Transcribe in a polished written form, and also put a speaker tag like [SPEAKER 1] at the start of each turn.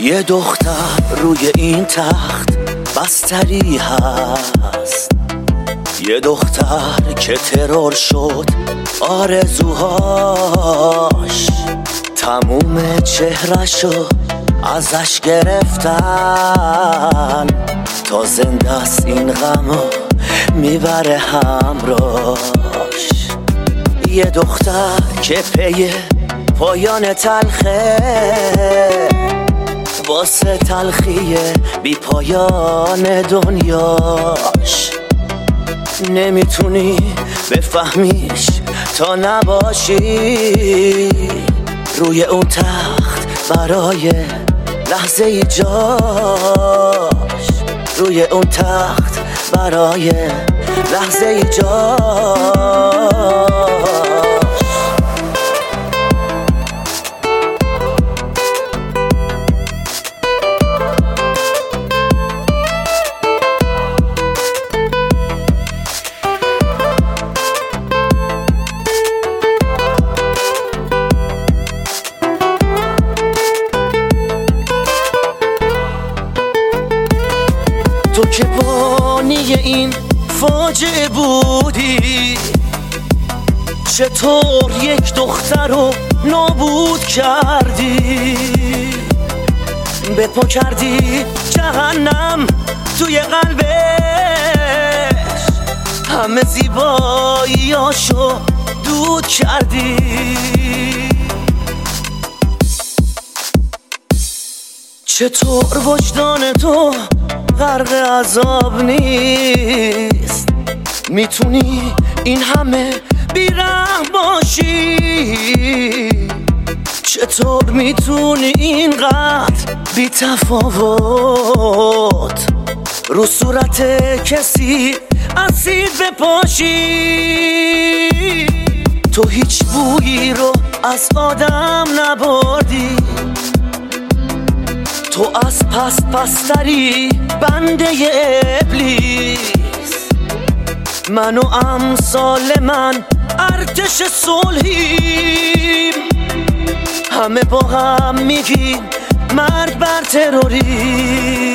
[SPEAKER 1] یه دختر روی این تخت بستری هست، یه دختر که ترور شد آرزوهاش، تموم چهرشو ازش گرفتن، تا زنده است این غمو میبره همراش. یه دختر که پی پایان تلخه، واسه تلخی بی پایان دنیاش، نمیتونی بفهمیش تا نباشی روی اون تخت برای لحظه ای جاش، روی اون تخت برای لحظه ای جاش. تو که بانی این فاجعه بودی، چطور یک دختر رو نابود کردی؟ به پا کردی جهنم توی قلبش، همه زیباییاشو دود کردی. چطور وجدان تو غرق عذاب نیست؟ میتونی این همه بیرحم باشی؟ چطور میتونی اینقدر بی تفاوت رو صورت کسی اسید بپاشی؟ تو هیچ بویی رو از آدم نبردی، تو از پس پستری بنده ابلیس. من و امثال من ارتش صلحیم، همه با هم میگیم مرگ بر تروریسم.